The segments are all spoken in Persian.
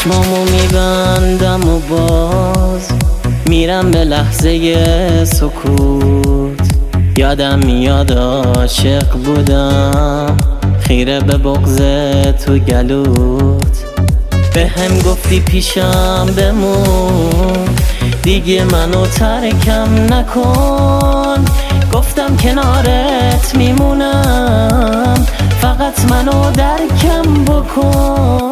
چشمامو میبندم و باز میرم به لحظه سکوت. یادم میاد عاشق بودم، خیره به بغض تو گلوت. به هم گفتی پیشم بمون، دیگه منو ترکم نکن. گفتم کنارت میمونم، فقط منو درکم بکن.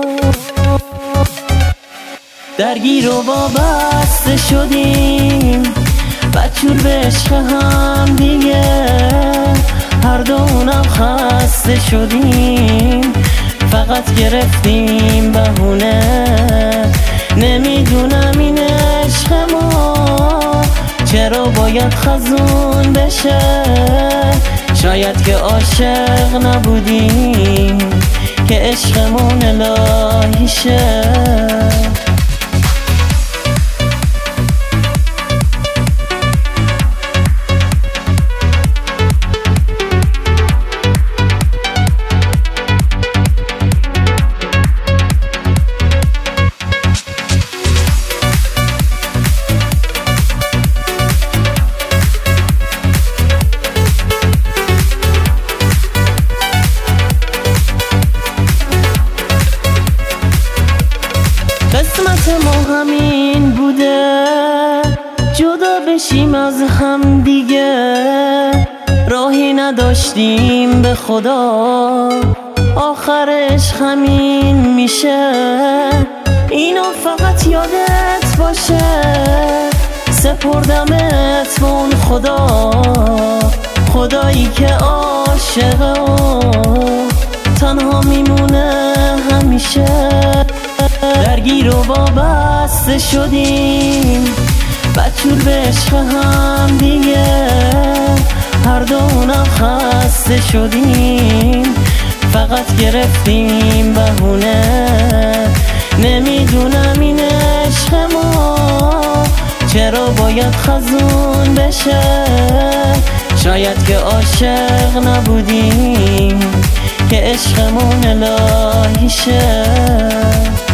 درگیر و وابسته شدیم، بدجور به عشق هم دیگه. هر دومونم خسته شدیم، فقط گرفتیم بهونه. نمیدونم این عشق ما چرا باید خزون بشه. شاید که عاشق نبودیم که عشقمون الهی شه. قسمت ما همین بوده، جدا بشیم از هم دیگه. راهی نداشتیم به خدا، آخرش همین میشه. اینو فقط یادت باشه، سپردمت به اون خدا. خدایی که عاشقه و تنها میمونه همیشه. درگیر و وابسته شدیم، بدجور به عشق هم دیگه. هر دومونم خسته شدیم، فقط گرفتیم بهونه. نمیدونم این عشق ما چرا باید خزون بشه. شاید که عاشق نبودیم که عشقمون الهی شه.